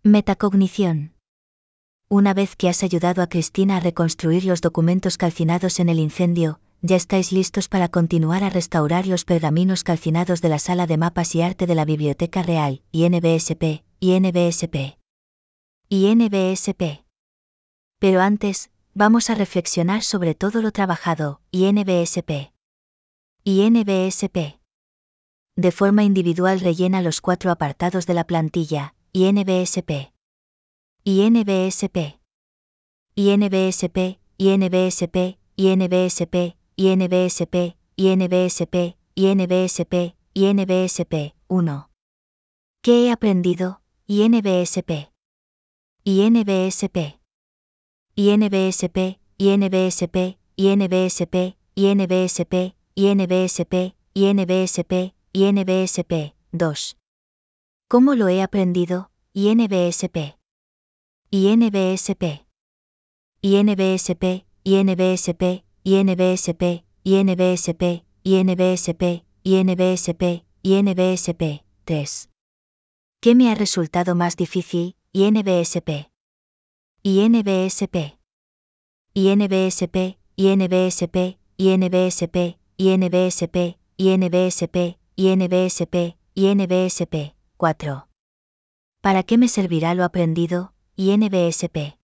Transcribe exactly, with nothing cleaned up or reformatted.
Metacognición. Una vez que has ayudado a Cristina a reconstruir los documentos calcinados en el incendio, ya estáis listos para continuar a restaurar los pergaminos calcinados de la Sala de Mapas y Arte de la Biblioteca Real, I N B S P, I N B S P. I N B S P. Pero antes, vamos a reflexionar sobre todo lo trabajado, I N B S P. I N B S P. De forma individual rellena los cuatro apartados de la plantilla, I N B S P. I N B S P. I N B S P, I N B S P, I N B S P, I N B S P, I N B S P, I N B S P, I N B S P, uno. ¿Qué he aprendido? I N B S P. I N B S P. I N B S P, I N B S P, I N B S P, I N B S P, I N B S P, I N B S P, I N B S P, dos. ¿Cómo lo he aprendido? I N B S P. I N B S P. I N B S P, I N B S P, I N B S P, I N B S P, I N B S P, I N B S P, I N B S P, tres. ¿Qué me ha resultado más difícil? I N B S P. I N B S P. I N B S P, I N B S P, I N B S P, I N B S P, I N B S P, I N B S P, I N B S P, cuatro. ¿Para qué me servirá lo aprendido? I N B S P.